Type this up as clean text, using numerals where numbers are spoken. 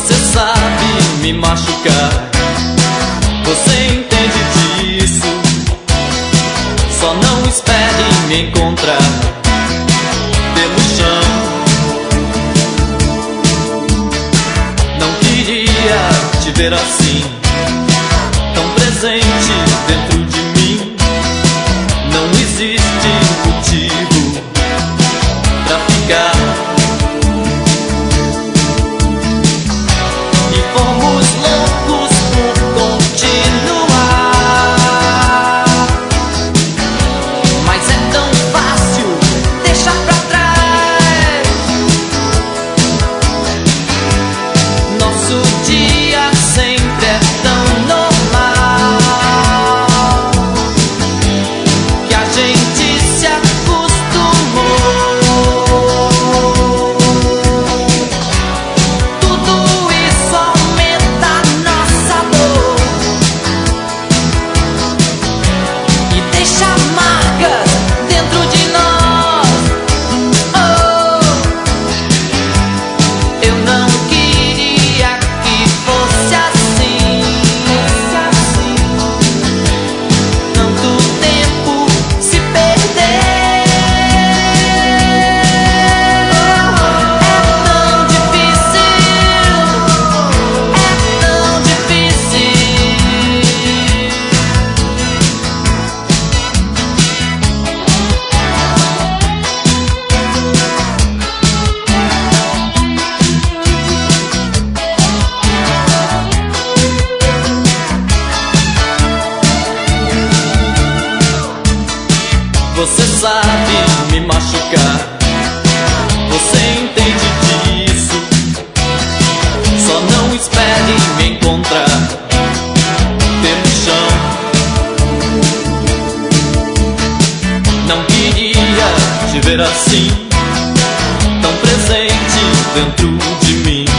Você sabe me machucar, você entende disso. Só não espere me encontrar pelo chão. Não queria te ver assim, tão presente dentro de mim. Não existe motivo pra ficar. E fomos loucos por continuar. Mas é tão fácil deixar pra trás. Nosso dia sempre é tão normal que a gente se acostumou. Tudo isso aumenta nossa dor e deixa marcas dentro de nós. Oh, eu não queria que fosse assim. Tanto tempo se perder. É tão difícil, é tão difícil. Você sabe me machucar, você entende disso. Só não espere me encontrar pelo chão. Não queria te ver assim, tão presente dentro de mim.